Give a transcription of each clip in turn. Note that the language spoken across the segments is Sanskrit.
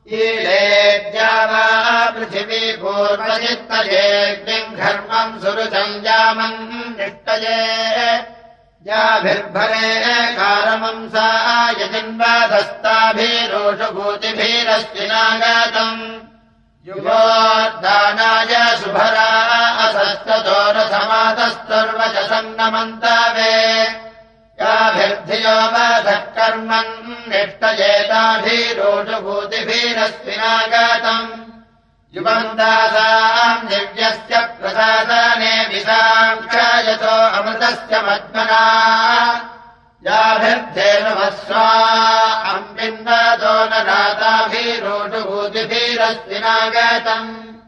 ईलेद्यावा पृथिवी पूर्वजित्तयेऽग्निम् घर्मम् सुरुचम् यामम् निष्टये याभिर्भरे कारमंसा यजिन्वाधस्ताभिरोषभूतिभिरश्चिनागतम् युगोद्दानाय शुभरा असस्ततोरसमातस्तुर्वचसन्नमन्तावे याभिर्धियो वाधः कर्मन् निष्टयेताभिरोषभूतिभिरश्चिनागतम् युगन्तासाम् दिव्यस्य प्रसादने विशाक्षायतो अमृतस्य मध्मना याभिर्धेनुमस्वा अम्बिन्दातो न नाताभिरोषभूतिभिरश्चिनागतम्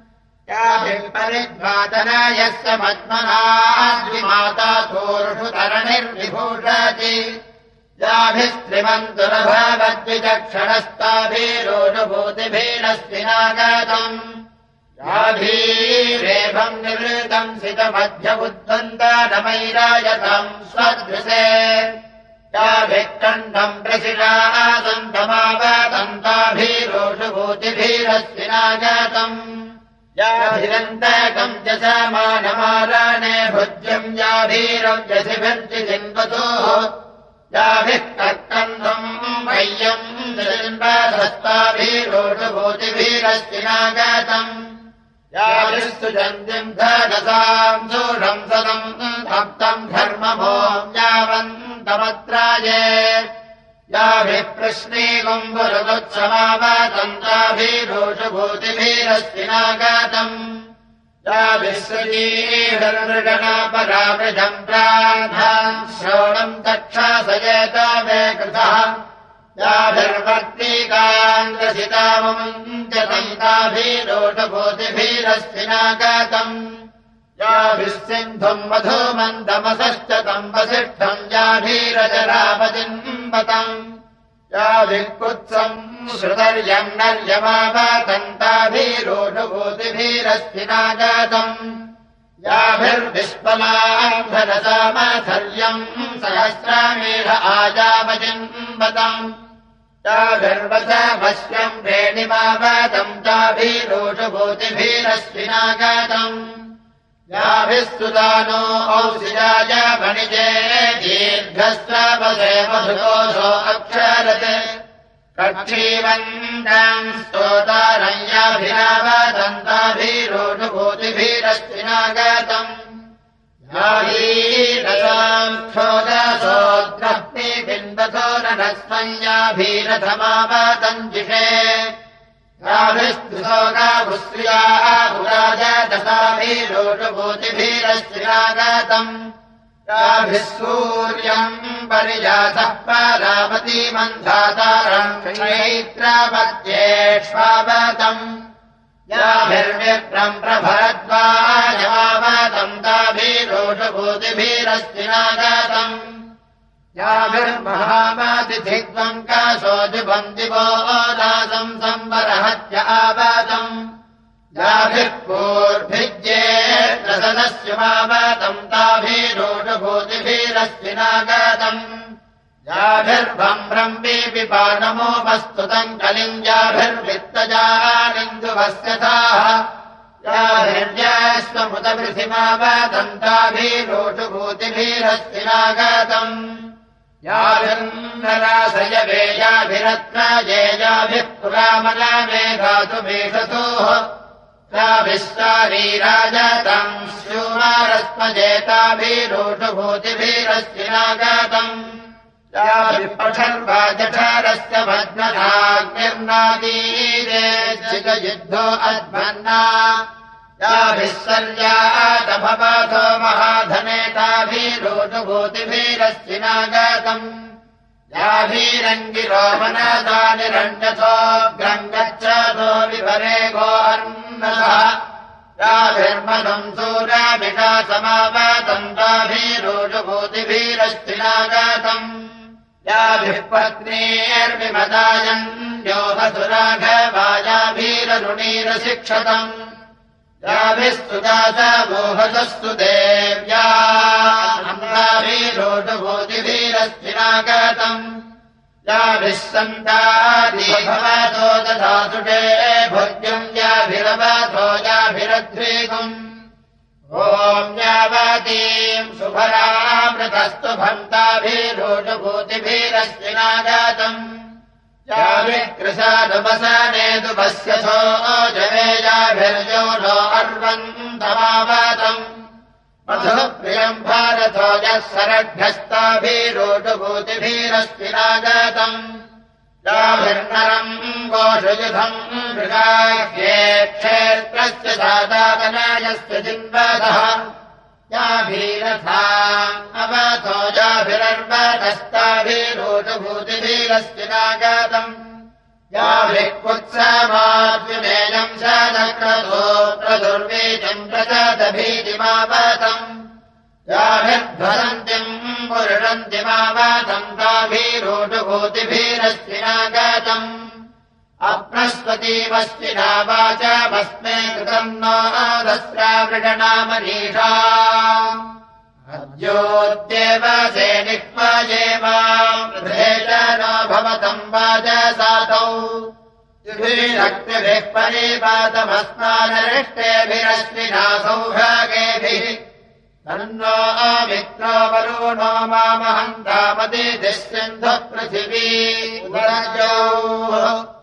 याभिर्परिद्वातनयस्य मध्मना द्विमाता पूरुषु तरणिर्विभूषति याभिस्त्रिमन्तुरभावद्विचक्षणस्ताभिरोषभूतिभिरश्चिनागतम् याभिरेभम् निवृतम् सितमध्यबुद्धन्तानमैरायतम् स्वदृशे याभिः कण्ठम् प्रशिरासन्तमावतन्ताभिरोषभूतिभिरश्चिनागतम् याभिरन्तकम् च समानमाराणे भुज्यम् याभिरव्यसिभिर्जिन्वतोः याभिः कर्कन्धम् वह्यम् जन्वाधस्ताभिरोषभूतिभिरश्चिनागतम् याभिस्तु जन्तिम् धनसाम् सूढंसदम् भक्तम् धर्मभोम् यावन्तमत्राये याभिः प्रश्नीकुम्भुरदुत्समावतन्ताभिरोषभूतिभिरश्चिनागतम् याभिः श्रीहर्मृगणापरावृजम् प्राधान् श्रवणम् तक्षासयेतावे कृतः याभिर्वर्तीकान्द्रसितामम् च तन्ताभिरोषभूतिभिरश्चिनागतम् याभिः सिन्धुम् मधुमन्दमसश्च तम् वसिष्ठम् याभिरजरावजिन्वतम् याभिः कुत्सम् श्रुतर्यम् नर्यमावतन्ताभिरोषभूतिभिरश्चिनागतम् याभिर्विश्वलाम्भरसामाथर्यम् सहस्रामेध आजावजिन्वतम् याभिर्वशवश्यम् वेणिमावतम् ताभिरोषभूतिभिरश्चिनागतम् याभिः सुदानो औषिजाय वणिजे दीर्घस्रावसे मधुकोशो अक्षरत् कक्षीवन्ताम् स्तोतारम् याभिरावतन्ताभिरोषभूतिभिरश्चिनागतम् याभीरसाम् क्षोदसोद्रह्निबिम्बतो नरस्वम् याभीरथमावतञ्जिषे याभिस्तुसोगाभुश्रियाः पुराजदशाभिरोषभूतिभिरश्चिनागतम् याभिः सूर्यम् परिजातः पारावतीमन्धातारम् चैत्रापत्येष्वावतम् याभिर्विप्रम् प्रभरद्वाजमावतम् ताभिरोषभूतिभिरश्चिनागतम् याभिर्महामातिथिग्वम् काशोऽजुभम् दिवो दासम् संवरहत्य आवतम् याभिः पूर्भिज्येत्रसदस्यमावतम् ताभिरोषभूतिभिरश्चिनागतम् याभिर्भम्रम् पिपानमोपस्तुतम् कलिम् याभिर्वित्तजानिन्दुभस्यथाः याभिर्यस्वमुतपृथिमावतम् ताभिरोषभूतिभिरश्चिनागतम् याभिर्नरासय वेयाभिरत्नाजेयाभिः पुरामलामेघातुमेषतोः याभिश्चारीराजतम् स्यूमारस्मजेताभिरोषभूतिभिरश्चिनागतम् याभिः पठर्वाजठारस्य भग्ननाग्निर्नादीरेज्जिगयुद्धो अध्वन्ना याभिः सर्यातभवतो महाधनेताभिरोषभूतिभिरश्चिनागतम् याभिरङ्गिरोमनदानिरण्यथोऽग्रम् गच्छतो विभरे गोऽर्णः याभिर्मदम् सूराभिषासमावतम् ताभिरोषभूतिभिरश्चिनागतम् याभिः पत्नीर्विमदायन् योहसुराघवायाभिररुणीरशिक्षतम् याभिस्तु दासमोहसस्तु देव्या अम्बाभिरोषभूतिभिरश्चिनागतम् याभिः सन्तादिभवतो दधासुषे भोज्यम् याभिरवतो याभिरध्रीगुम् ॐ यावतीम् सुभरामृतस्तु भन्ताभिरोषभूतिभिरश्विनागातम् याभिकृशानुपसनेतुपस्यथो जवे याभिर्यो नो अर्वन्तमावातम् मधुप्रियम् भारतो यः सरभ्यस्ताभिरोषभूतिभिरश्विनागातम् याभिर्नरम् गोषुयुधम् मृगाह्ये क्षेत्रस्य दातावनायस्य जिन्वदः याभिरथा अवतो याभिरर्वतस्ताभिरोषभूतिभिरश्विनागातम् याभिः कुत्समाद्विनेयम् शतक्रतो प्रदुर्वीजम् प्रजातभीतिमावतम् याभिर्ध्वरन्तिम् पुरुषन्तिमावतम् ताभिरोषभूतिभिरश्विनागातम् अप्रस्वतीवश्विना वाचमस्मे कृतम् नो दस्रावृषणामनीषा अद्योद्येवसे निक्वजेवाम् वृधे च नो भवतम् वाजसातौ युभिरक्तिभिः परिपातमस्मानरिष्टेभिरश्विना सौभागेभिः तन्नो मित्रो वरुणो मामहन्तामदितिः सिन्धुः पृथिवी उदरजौ